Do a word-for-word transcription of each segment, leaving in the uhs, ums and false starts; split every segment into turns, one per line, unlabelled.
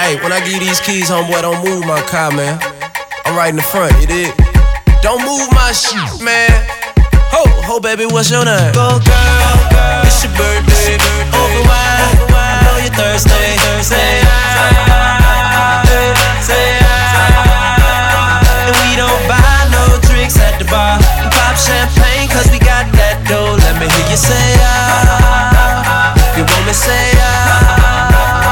Hey, when I give you these keys, homeboy, don't move my car, man. I'm right in the front, you dig? Don't move my shit, man. Ho, ho, baby, what's your name?
Go girl, it's your birthday. Over wine, I know you're thirsty. Say ah, say ah. And we don't buy no drinks at the bar. We pop champagne cause we got that dough. Let me hear you say ah. You want me say ah.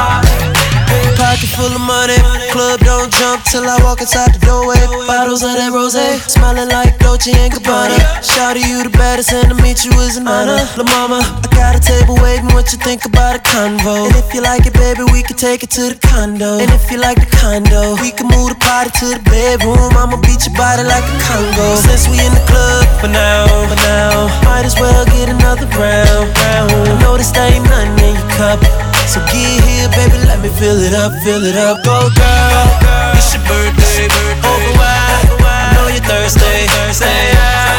Pocket full of money, club don't jump till I walk inside the doorway. Bottles of that rosé, smiling like Dolce and Gabbana. Shawty, you the baddest, and to meet you is an honor. La mama, I got a table waiting. What you think about a convo? And if you like it, baby, we can take it to the condo. And if you like the condo, we can move the party to the bedroom. I'ma beat your body like a Congo. Since we in the club for now, for now, might as well get another round, round. Notice there ain't nothing in your cup, so get here, baby, let me fill it up, fill it up. Go girl, it's your birthday. Over wine, I know you're thirsty. Say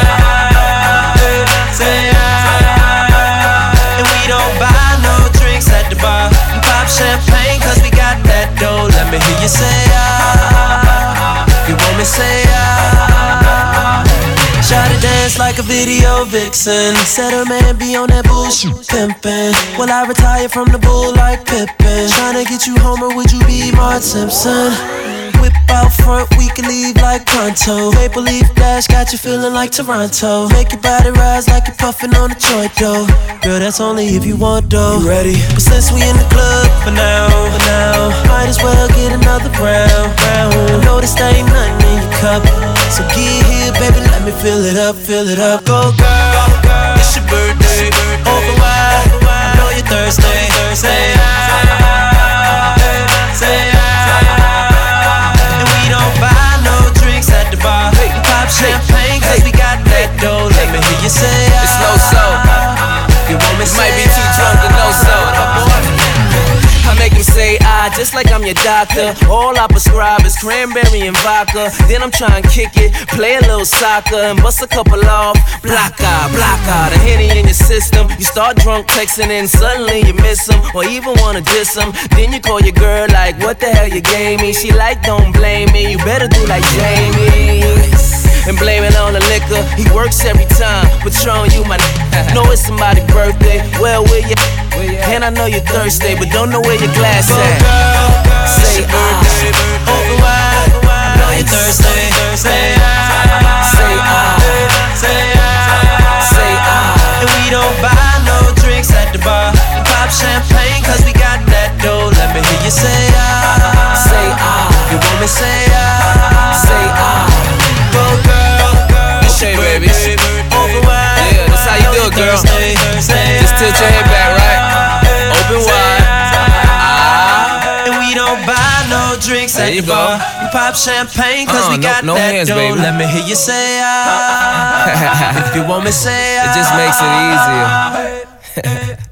ah, say ah. And we don't buy no drinks at the bar. We pop champagne cause we got that dough. Let me hear you say ah. You want me say ah. Shawty dance like a video vixen. Said her man be on that bullshit pimpin'. Will I retire from the bull like Pippin? Tryna get you home or would you be Marge Simpson? Whip out front, we can leave like pronto. Maple leaf dash got you feeling like Toronto. Make your body rise like you're puffin' on a joint though. Girl, that's only if you want though. You ready? But since we in the club for now, for now, might as well get another round, round. I notice there ain't nothing in your cup, so get here, baby, let me fill it up, fill it up. Go girl, it's your birthday. Over wine, I know you're thirsty. Say ah, say ah. And we don't buy no drinks at the bar. We pop champagne cause we got that dough. Let me hear you say ah.
It's no so.
You want me
You
say
might be too drunk to know so. I make him say ah, just like I'm your doctor. All I prescribe is cranberry and vodka. Then I'm trying to kick it, play a little soccer, and bust a couple off. Block out, block out, a Henny in your system. You start drunk texting and suddenly you miss him, or even wanna diss him. Then you call your girl like, what the hell you gave me? She like, don't blame me, you better do like Jamie and blame it on the liquor. He works every time, Patron, you my n- know it's somebody's birthday. Well, where you? And I know you're thirsty, but don't know where your glass at. Say ah,
over wine, I know you're thirsty. Say ah,
say ah,
say ah,
say ah.
And we don't buy no drinks at the bar. We pop champagne cause we got that dough. Let me hear you say ah,
say ah.
You want me say ah,
say ah.
Go girl, it's
Okay,
your
baby.
birthday. Over wine,
Yeah, that's how you do it, girl. Just tilt your head back, right? Open wide. Ah.
And we don't buy no drinks
There
at
you
the
go.
bar. We pop champagne cause
Uh,
we
no-
got
no
that
hands,
dough.
baby.
Let me hear you say ah. If you want me say ah.
It just makes it easier.